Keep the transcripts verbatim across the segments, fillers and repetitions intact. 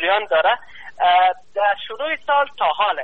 جریان داره. در شروع سال تا حال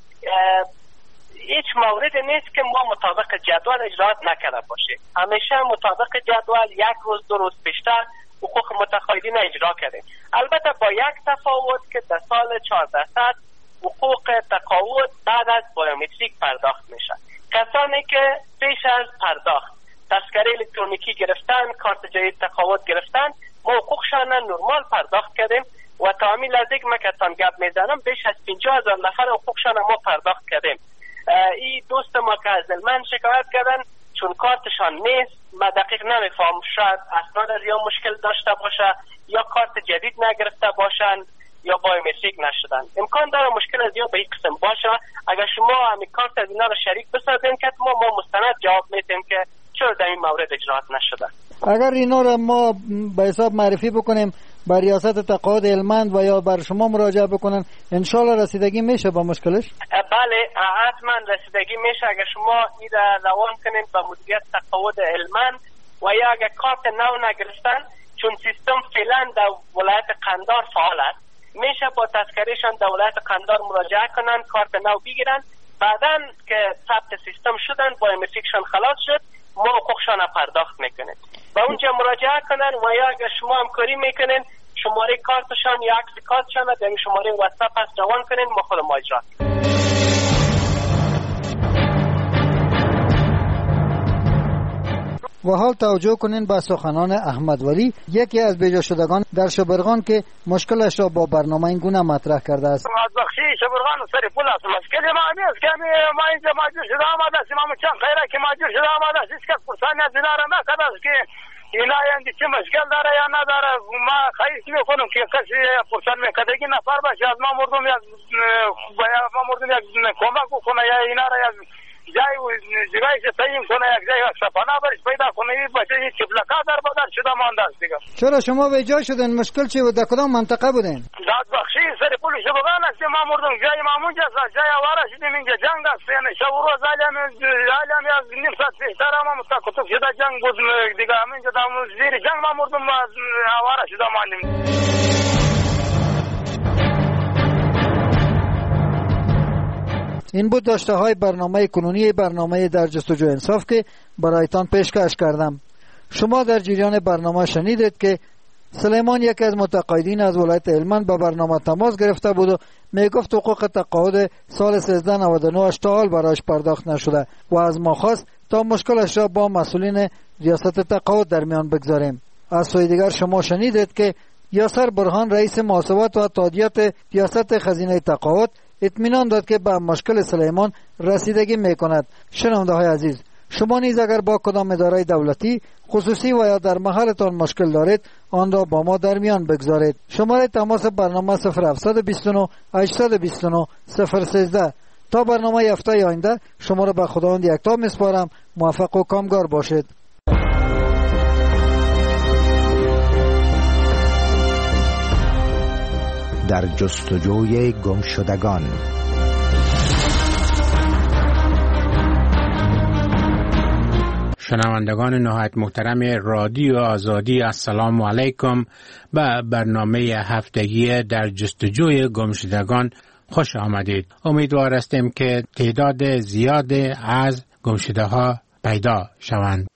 هیچ موردی نیست که ما مطابق جدول اجرات نکرده باشیم. همیشه مطابق جدول یک روز دو روز پیشتر حقوق متقاعدین اجرا کردیم. البته با یک تفاوت که در سال چهارده صد حقوق تقاعد بعد از بیومتریک پرداخت میشه. کسانی که پیش از پرداخت تذکره الکترونیکی گرفتن، کارت جدید تقاعد گرفتن، ما حقوقشان نرمال پرداخت کردیم و تعمیل از یک مکتان گپ میزنم بیش از پنجاه هزار نفر حقوقشان ما پرداخت کردیم. این دوست ما که از من شکایت کردن چون کارتشان نیست، ما دقیق نمیفهم، شاید اسناد از یا مشکل داشته باشه یا کارت جدید نگرفته باشن یا بایومتریک نشدن. امکان داره مشکل از یا به این قسم باشه. اگر شما همین کارت از اینا رو شریک بسازین که ما ما مستند جواب میدیم که چرا در این مورد اجرات نشده. اگر اینا رو ما به حساب معرفی بکنیم بر ریاست تقاعد هلمند و یا بر شما مراجعه بکنن، انشالله رسیدگی میشه با مشکلش؟ بله حتما رسیدگی میشه. اگر شما این را روان کنید به مدیریت تقاعد هلمند و یا اگر کارت نو نگرفتن، چون سیستم فعلا در ولایت قندار فعال است، میشه با تذکرهشان در ولایت قندار مراجعه کنن، کارت نو بگیرن. بعداً که ثبت سیستم شدن، بایومتریکشان خلاص شد، ما حقوقشان پرداخت میکنیم. با اونجا مراجعه کنن و یا اگر شما همکاری میکنین شماره کارتشان یا عکس کارتشان در این شماره واتساپ هست روان کنین، ما خود ما اجرا. و حال توجه کنین به سخنان احمد ولی، یکی از بیجا شدگان در شبرغان که مشکلش را با برنامه این گونه مطرح کرده است. از بخشی شبرغان سری پول است. مشکل ما نیست که ما اینجا ماجور شده آمده است. ما چند خیره که ماجور شده آمده است. هیچ کس پرسانی از اینا را نکرده است که اینا یعنی چه مشکل داره یا نداره. ما خواهش میکنم که کسی پرسان میکردگی نفر باشه از ما مردم یک ما مردم یک کمک بکنه یا اینا را یک جای جایش تعیین کنه، یک جای شفانه برش پیدا کنه. این بچه این چپلکا در بدر شده مانده است دیگه. چرا شما به جای شدن؟ مشکل چی بود؟ در کدام منطقه بودین؟ داد بخشی سر پول شبرغان است. ما مردم جای ما اونجا است، جای آواره شدیم. اینجا جنگ است، یعنی شب و روز علم علم از نیم ساعت پیشتر ما متکتب شده جنگ بود دیگه. همینجا در زیر جنگ ما مردم آواره شده ماندیم. این بود داشته های برنامه کنونی برنامه در جستجو انصاف که برایتان پیشکش کردم. شما در جریان برنامه شنیدید که سلیمان یکی از متقاعدین از ولایت هلمند به برنامه تماس گرفته بود و میگفت حقوق تقاعد سال سیزده نود و نه تا حال برایش پرداخت نشده و از ما خواست تا مشکلش را با مسئولین ریاست تقاعد در میان بگذاریم. از سوی دیگر شما شنیدید که یاسر برهان رئیس محاسبات و تادیات ریاست خزینه تقاعد اطمینان داد که به مشکل سلیمان رسیدگی میکند. شنونده های عزیز، شما نیز اگر با کدام اداره دولتی خصوصی و یا در محلتان مشکل دارید آن را با ما در میان بگذارید. شماره تماس برنامه صفر هفت دو نه هشت دو نه صفر یک سه. تا برنامه هفته آینده شما را به خداوند یکتا میسپارم. موفق و کامگار باشید. در جستجوی گمشدگان. شنوندگان نهایت محترم رادیو آزادی، السلام علیکم. به برنامه هفتگی در جستجوی گمشدگان خوش آمدید. امیدوار هستیم که تعداد زیاد از گمشده ها پیدا شوند.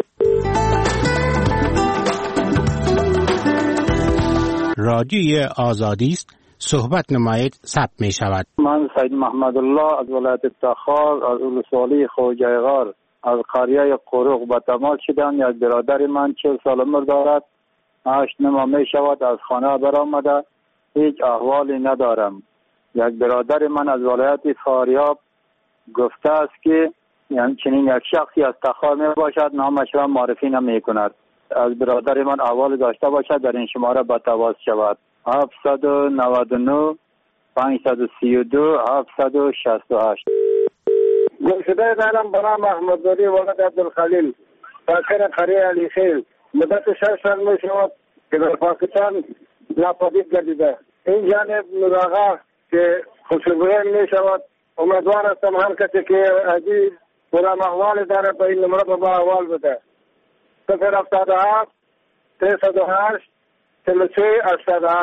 رادیوی آزادی است، صحبت نمایید، ثبت می شود. من سید محمد الله از ولایت تخار از ولسوالی خوجای غار از قریه قروق به تماس شدم. یک برادر من چهل سال عمر دارد، هشت ماه می شود از خانه برآمده، هیچ احوالی ندارم. یک برادر من از ولایت فاریاب گفته است که یعنی چنین یک شخصی از تخار می باشد، نامش را معرفی نمی کند. از برادر من احوال داشته باشد در این شماره به تماس شود. هفت نه نه پنج سه دو هفت شش هشت. گمشده دارم به نام احمد ولی ولد عبدالخلیل، ساکن قریه علی خیل. مدت شش سال می شود که در پاکستان ناپدید گردیده. این جانب مراغا که خوشبویان می شود. امیدوار هستم هر کسی که عزیز برام احوال داره به این نمره به احوال بده. صفر هفتاد و هفت سه صد و هشت چهل و سه هشتاد و هشت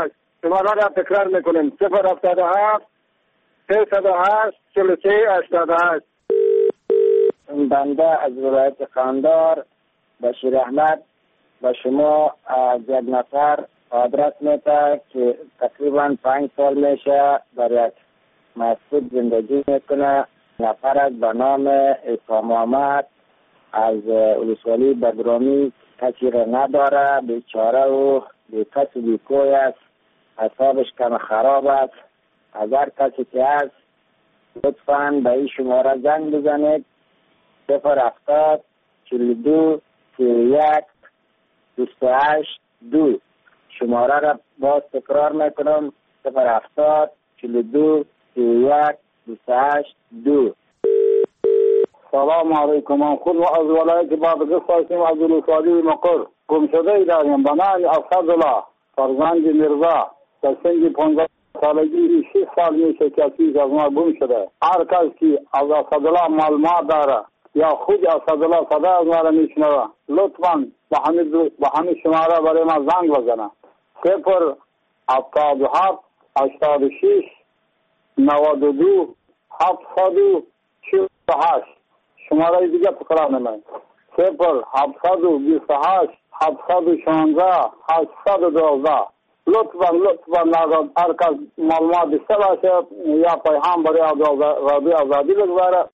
شماره را تکرار میکنیم صفر هفتاد و هفت سیصد و هشت چهل و سه هشتاد و هشت. بنده از ولایت قندهار بشیر احمد و شما از یک نفر آدرس میده که تقریبا پنج سال میشه در یک مسجد زندگی میکنه. نفر از به نام عیسی محمد از ولسوالی بدرامی کسی را نداره، بیچاره و بی کس و بی کوی است، حسابش کم خراب است. از هر کسی که هست لطفاً به این شماره زنگ بزنید صفر هفتاد چهل و دو سی و یک بیست و هشت دو. شماره را باز تکرار میکنم صفر هفتاد چهل و دو سی و یک بیست و هشت دو. سلام علیکم. من خود از ولایت بادغیس هستم، از ولسوالی مقر. گم شده ای داریم به نام اسدالله فرزند میرزا. در سن پانزده سالگی شش سال میشه که چیز از ما گم شده. هر کس که از اسدالله معلومات داره یا خود اسدالله صدا از ما را میشنوه لطفاً به همین به همین شماره برای ما زنگ بزنه صفر هفتاد و هفت هشتاد و شش نود و دو هفتصد و چهل و هشت. شماره دیگه تکرار نمید صفر هفتصد و بیست و هشت هفتصد و شانزده هشتصد و دوازده. لطفاً لطفاً هر کس معلومات بیشتر باشه یا پیغام برای رادیو آزادی بگذاره.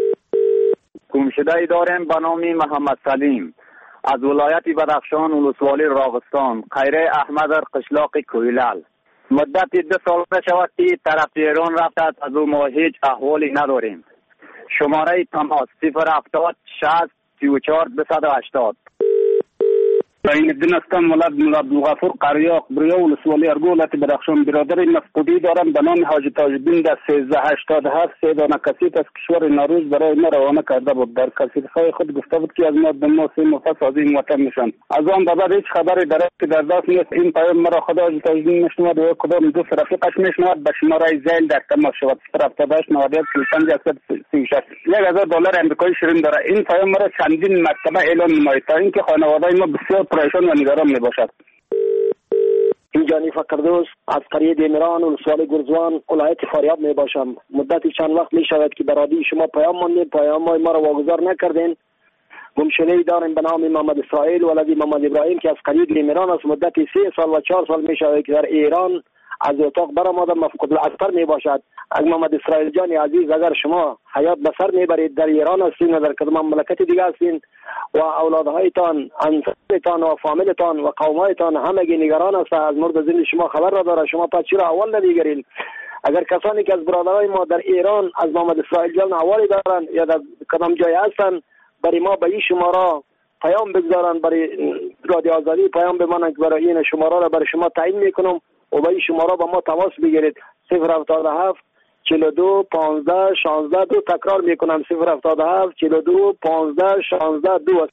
گمشده داریم به نام محمد سلیم از ولایت بدخشان ولسوالی راغستان خیره احمد قشلاق کویلال. مدت دو سال شود که طرف ایران رفته از او ما هیچ احوالی نداریم. شماره تماس صفر هفتاد شصت سی و چهار دویست و هشتاد. این الدین هستم، ولد مولا عبدالغفور قریاق بریا ولسوالی ارگو ولایت بدخشان. برادر مفقودی دارم به نام حاجی تاج‌الدین در سیزده هشتاد و هفت. سه دانه کسیت از کشور نوروز برای ما روانه کرده بود. در کسیت‌های خود گفته بود که از ما به ما سه نفس از این وطن میشن. از آن بعد هیچ خبری در که در دست نیست. این پیام مرا خدا حاجی تاج‌الدین میشنود و کدام دو رفیقش میشنود. به شماره زیل در تماس شود صفر هفتاد و هشت نود و یک سی و پنج صد و سی و شش. یک هزار دلار آمریکایی شیرین داره. این پیام مرا چندین مرتبه اعلام نماید تا اینکه خانواده ما بسیار پریشان و نگران می باشد. اینجانی فقردوس از قریه دیمران ولسوالی گرزوان ولایت فاریاب می باشم. مدتی چند وقت می شود که برادی شما پیام ماندین، پیام ما ما را واگذار نکردین. گمشده داریم به نام محمد اسرائیل ولدی محمد ابراهیم که از قریه دیمران است. مدتی سه سال و چهار سال می شود که در ایران از اتاق برآمده مفقود الاسر می باشد. از محمد اسرائیل جان عزیز اگر شما حیات بسر میبرید در ایران هستین و در کدام مملکت دیگه هستین و اولادهایتان انصارتان و فامیلتان و قومایتان همگی نگران است از مورد زندگی شما خبر را داره، شما پس چرا اول نمیگیرین؟ اگر کسانی که از برادرای ما در ایران از محمد اسرائیل جان اوالی دارن یا در کدام جای هستن برای ما به این شماره پیام بگذارن، برای رادیو آزادی پیام بمانن که برای این شماره را برای شما تعیین میکنم و به این شماره با ما تماس بگیرید صفر هفتاد و هفت چهل و دو پانزده شانزده دو. تکرار میکنم صفر هفتاد و هفت چهل و دو پانزده شانزده دو.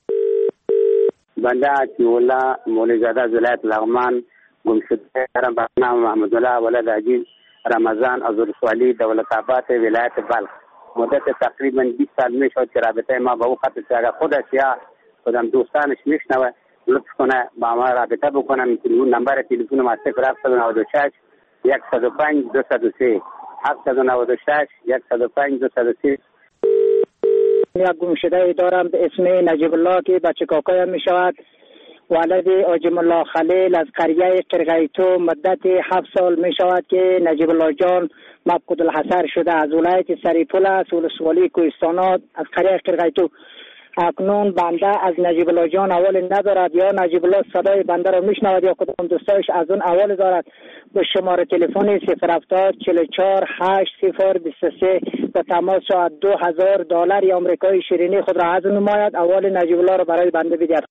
بنده عطی‌الله مولوی‌زاده از ولایت لغمان گمشده دارم به نام محمدالله ولد عجیز رمضان از ولسوالی دولت‌آباد ولایت بلخ. مدت تقریبا بیست سال میشد که رابطه ما با او قطع شده. خودش یا خودم دوستانش میشنوه لطف کنه با ما رابطه بکنم. تلفن نمبر تلفن ما صفر هفتصد و نود و شش صد و پنج دویست و سه هفتصد و نود و شش صد و پنج دویست و سه. یک گمشده دارم به اسم نجیب الله که بچه کاکایم می شود. ولد آجم الله خلیل از قریه قرقیتو. مدت هفت سال می شود که نجیب الله جان مفقود الحصر شده. از ولایت سریپول است ولسوالی کوهستانات از قریه قرقیتو. اکنون بنده از نجیب الله جان اول ندارد یا نجیب الله صدای بنده را میشنود یا کدام دوستایش از اون اول دارد. به شماره تلفن صفر هفتاد چهل و چهار هشت صفر بیست و سه به تماس شود دو هزار دلار آمریکایی شیرینی خود را از نماید. اول نجیب الله را برای بنده بدهد.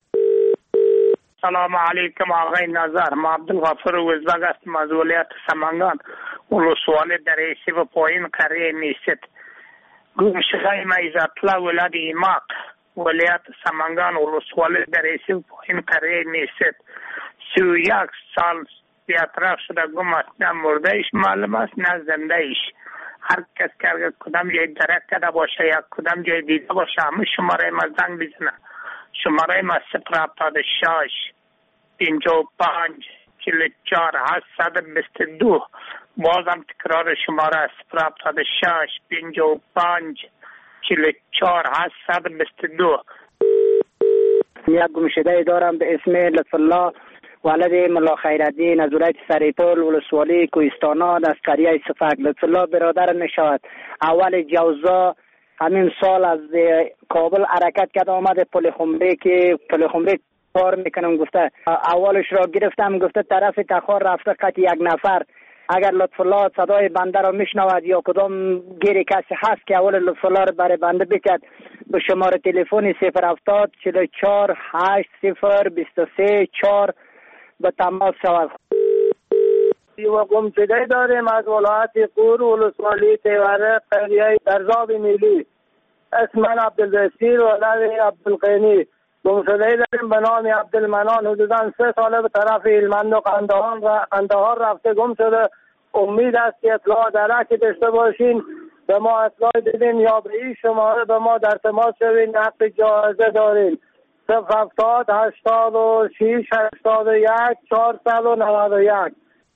سلام علیکم آقای نظر، ما عبدالغفور وزبگ هستم از ولایت سمنگان ولسوالی در ایسی و پایین قریه میست. گمشده ما عزت‌الله ولد ایماق ولایت سمنگان ولسوالی در ایسی و پایین قریه میست. سی و یک سال بیاطراف شده گم است. نه مرده ایش معلوم است نه زنده ایش. هر کس که اگر کدام جای درک کرده باشه یا کدام جای دیده باشه همه شماره ما زنگ بزنه. شماره ما صفر هفتاد و شش پنجاه و پنج چهل و چهار هشتصد و بیست و دو. بازم تکرار شماره صفر هفتاد و شش پنجاه و پنج چهل و چهار هشتصد و بیست و دو. یک گمشده دارم به اسم لطف الله ولد ملا خیرالدین از ولایت سریپول ولسوالی کوهستانات از قریه صفک. لطف الله برادر می شود اول جوزا همین سال از کابل حرکت کرد آمد پل خمری که پل خمری کار میکنم گفته اولش را گرفتم گفته طرف تخار رفته قط یک نفر. اگر لطف الله صدای بنده را میشنود یا کدام گیری کسی هست که اول لطف الله را برای بنده بکرد به شماره تلفن صفر هفتاد چهل و چهار هشت صفر بیست و سه چهار به تماس شود. و گمشده داریم از ولایت قور ولسوالی تیوره قریه درزاب میلی. اسم من عبدالبصیر ولد عبدالقینی. گمشده داریم به نام عبدالمنان حدودا سه ساله به طرف هلمند و قندهار رفته گم شده. امید است که اطلاع درکی داشته باشین به ما اطلاع دیدین یا به این شماره به ما در تماس شوین. حق جایزه دارین. صفر هفتاد هشتاد و شش هشتاد و یک چهارصد و نود و یک.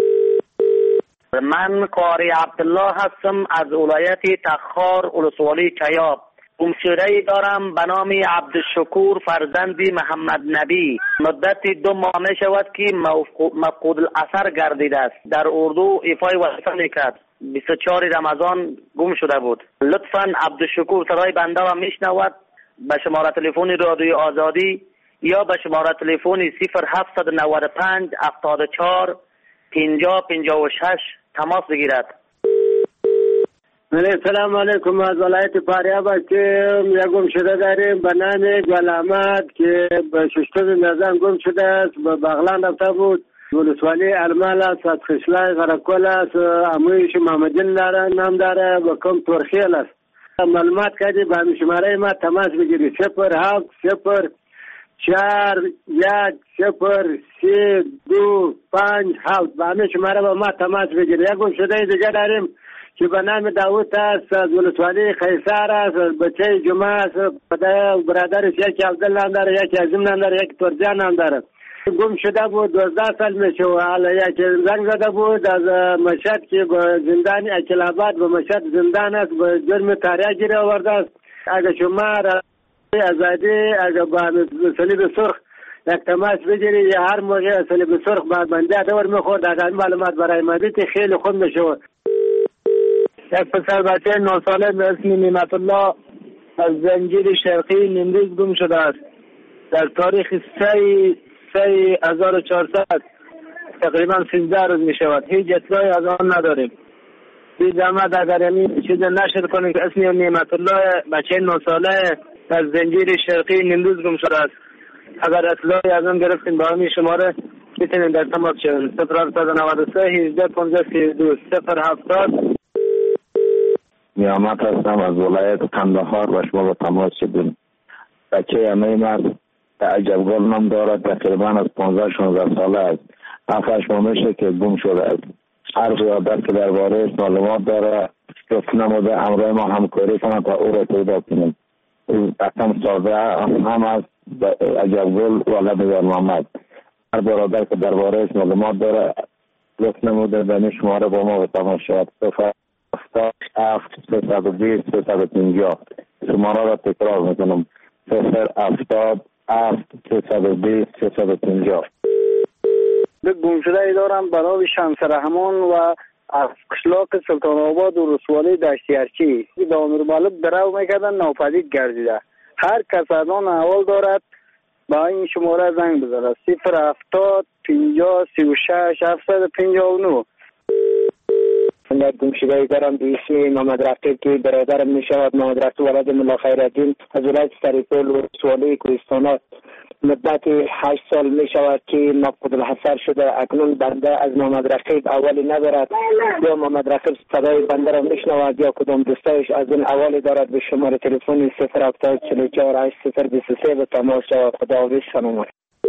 من قاری عبدالله هستم از ولایت تخار ولسوالی چیاب. گمشده دارم به نام عبدالشکور فرزندی محمد نبی. مدت دو ماه می شود که مفقود الاثر گردیده است. در اردو ایفای وظیفه میکرد. بیست و چهار رمضان گم شده بود. لطفاً عبدالشکور صدای بنده را میشنود به شماره تلفن رادیوی آزادی یا به شماره تلفن صفر هفتصد و نود و پنج هفتاد و چهار پنجاه پنجاه و شش تماس بگیرد. السلام علیکم. از ولایت فاریاب هستیم. یک گمشده داریم به نام گل احمد که به ششتم میزان گم شده است. به بغلان رفته بود. ولسوالی ارمال است. از خشلای غرقل است. امویش محمدین داره نام داره و کم ترخیل است. معلومات کردی به همین شماره ما تماس بگیری. صفر هفت صفر چهار یک صفر سه دو پنج هفت. به همین شماره با ما تماس بگیری. یک گمشده دیگه داریم که به نام داوود است. از ولسوالی خیسار است. بچه جمعه است. برادرش یکی عبدالله هم داره یکی عظیم هم داره یکی ترجان هم داره. گم شده بود دوازده سال میشه و حالا یکی زنگ زده بود از مشهد که به زندان اکلاباد به مشهد زندان است به جرم تاریه گیره آورده است. اگه شما ازادی اگه با صلیب سرخ یک تماس بگیری یا هر موقع صلیب سرخ با بنده دور میخورد اگر معلومات برای مدید خیلی خوب میشه. یک پسر بچه نه ساله به اسم نعمت الله از زنجیر شرقی نیمروز گم شده است. در تاریخ سه سه هزار و چهارصد تقریبا سیزده روز می شود. هیچ اطلاعی از آن نداریم. بی زحمت اگر این چیز نشر کنیم که اسم نعمت الله بچه نه ساله از زنجیر شرقی نیمروز گم شده است. اگر اطلاعی از آن گرفتیم با همین شماره میتونیم در تماس شویم. صفر هفتاد و نود و سه هجده پانزده سی و دو صفر هفتاد. نیامت هستم از ولایت قندهار و شما با تماس شدیم. بچه همه مرد عجبگل نام دارد. تقریبا از پانزده شانزده ساله است. هفتش ماه میشه که گم شده است. هر قیادت که درباره معلومات داره گفت نموده همراه ما همکاری کنند تا او را پیدا کنیم. او اصلا ساده هم است. عجبگل ولد یار محمد. هر برادر که درباره معلومات داره گفت نموده به شماره با ما به تماس شود. هفتاد هفت سیصد و بیست سیصد و پنجاه. شماره را تکرار میکنم. صفر هفتاد هفت سیصد و بیست سیصد و پنجاه. به گمشده دارم برای شمس رحمان و از قشلاق سلطان آباد و رسوالی دشتی ارچی به امیر مالک درو میکردن ناپدید گردیده. هر کس از آن احوال دارد با این شماره زنگ بزنه. صفر هفتاد پنجاه سی و شش هفتصد و پنجاه و نه. من گمشده دارم به اسم محمد رفیق که برادرم می شود. محمد رفیق ولد ملا خیرالدین از ولایت سریپول و ولسوالی کوهستانات. مدت هشت سال می شود که مفقود الاثر شده. اکنون بنده از محمد رفیق اولی ندارد یا محمد رفیق صدای بنده را می شنود یا کدام دوستایش از این اولی دارد. به شماره تلفن صفر هفتاد چهل و چهار هشت صفر بیست و سه به تماس شود. خداحافظ. سلام.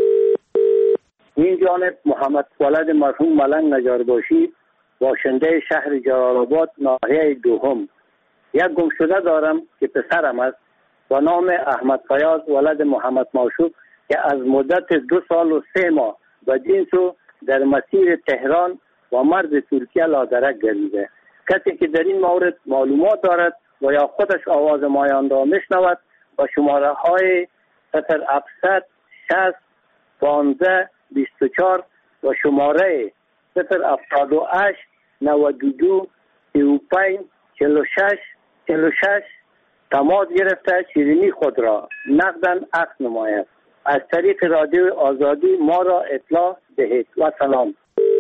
این جانب محمد ولد مرحوم ملنگ نجارباشی باشنده شهر جلال‌آباد ناحیه دوم. یک گمشده دارم که پسرم است با نام احمد فیاض ولد محمد موشوق که از مدت دو سال و سه ماه به جنس و در مسیر تهران و مرز ترکیه لادرک گردیده. کسی که در این مورد معلومات دارد و یا خودش آواز مایان را میشنود و شماره های صفر هفتصد شصت پانزده بیست و چهار و شماره صفر هفتاد و هشت نود و دو سی و پنج چهل و شش چهل و شش تماس گرفته شیرینی خود را نقداً عکس نماید. از طریق رادیو آزادی ما را اطلاع دهید و سلام.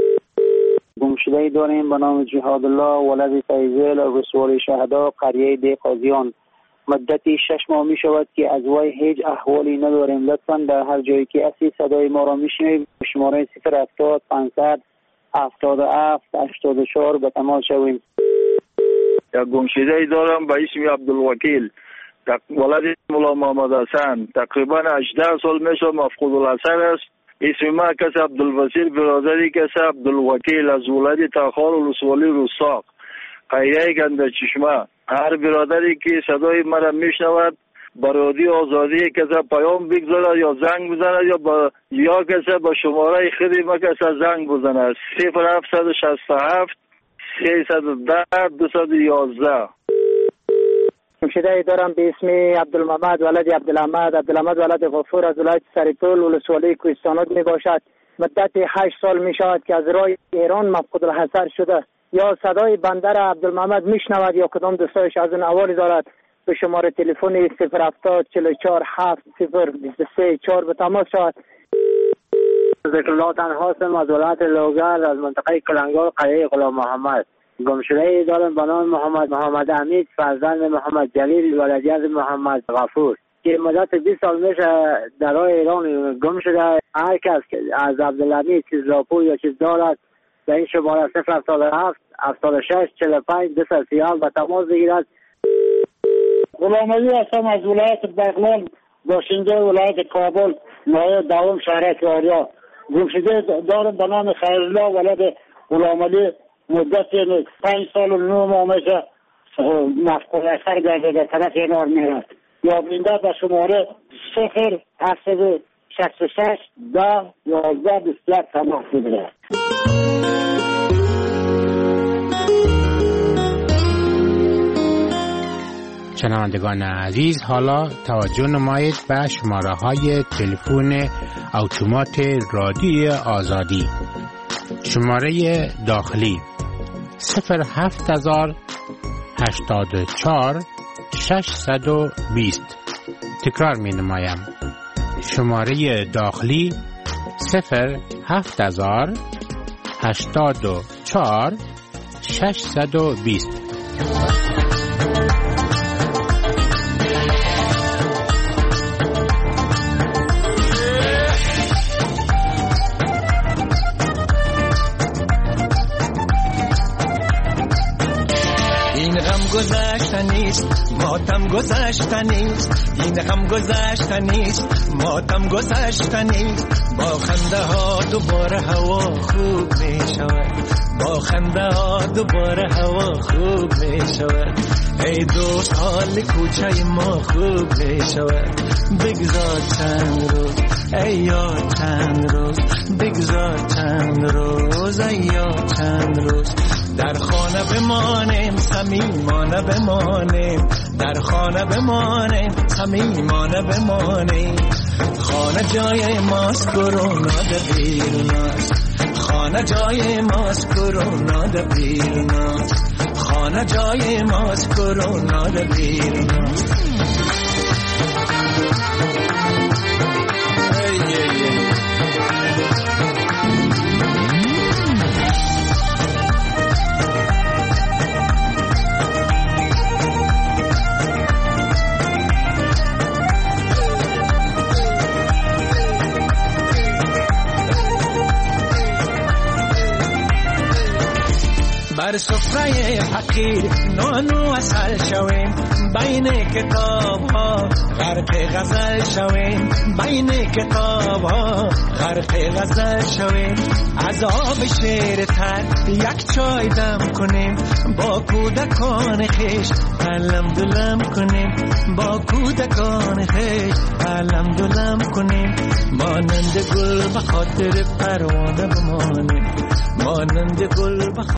گمشده‌ای داریم به نام جهاد الله ولد فیضل رسول شهدا قریه دی قاضیان. مدتی شش ماه می شود که از وی هیچ احوالی نداریم. لطفاً در هر جایی که هستی صدای ما را میشنوید شماره صفر هفتاد پانصد هفتاد و هفت هشتاد و چهار به تماس شویم. یک گمشده‌ای دارم به اسم عبدالوکیل ولد مولا محمد حسن. تقریبا هجده سال میشه مفقود الاثر است. اسم ما کس عبدالبصیر برادری کس عبدالوکیل از ولد تخار ولسوالی رستاق قریه گنده چشمه. هر برادری که صدای مرا میشنود برادی آزادی کس پیام بگذاره یا زنگ بزنه یا با یا کس با شماره خودی ما کس زنگ بزنه صفر هفتصد و شصت و هفت سیصد و ده دویست و یازده. گمشده‌ای دارم به اسم عبدالمحمد ولد عبدالحمد. عبدالحمد ولد غفور از ولایت سرپل ولسوالی کوهستانات می باشد. مدت هشت سال می شود که از راه ایران مفقود الحضر شده. یا صدای بندر عبدالمحمد می شنود یا کدام دوستایش از اون احوالی دارد به شماره تلفن صفر هفتاد چهل و چهار هفت صفر بیست و سه چهار به تماس شود. ذکر الله تنهاستم از ولایت لوگر از منطقه کلنگار قریه غلام محمد. گمشده‌ای دارم به نام محمد محمد حمید فرزند محمد جلیل ولدیت محمد غفور که مدت بیست سال میشه در راه ایران گم شده. هر کس از عبدالحمید چیز راپور یا چیز دارد به این شماره صفر هفتاد و هفت هفتاد و شش چهل و پنج دویست و سی و هفت و تماس بگیرد. غلام علی هستم از ولایت بغلان باشنده ولایت کابل ناحیه دوم شهر کریا. گمشده دارم به نام خیرالله ولد غلام علی مدت پنج سال و نه ماه میشه مفقود اثر گرده در طرف ایران میرد. یا بینده به شماره صفر هفتصد شصت و شش ده یازده بیست و یک تماس بگیرد. شنوندگان عزیز، حالا توجه نمایید به شماره های تلفن اتومات رادیو آزادی. شماره داخلی صفر هفت هزار هشتاد و چهار ششصد و بیست. تکرار می نمایم. شماره داخلی صفر هفت هزار هشتاد و چهار ششصد و بیست. گذشتنیست ماتم گذشتنیست این هم گذشتنیست ماتم گذشتنیست با خنده ها دوباره هوا خوب می شود با خنده ها دوباره هوا خوب می شود ای دوست حال کوچه ما خوب می شود بگذار چند روز ای یار چند روز بگذار چند روز ای یار چند روز در خانه بمانیم صمیمانه بمانیم در خانه بمانیم صمیمانه بمانیم خانه جای ماست کرونا ده بیروناست خانه جای ماست کرونا ده بیروناست خانه جای ماست کرونا ده بیروناست. بر سفره فقیر نان و عسل شویم بین کتاب ها غرق غزل شویم بین کتاب ها غرق غزل شویم از آب شیر تر یک چای دم کنیم با کودکان خیش علم دلم کنیم با کودکان خیش علم دلم کنیم مانند گل به خاطر پروانه بمانیم مانند گل به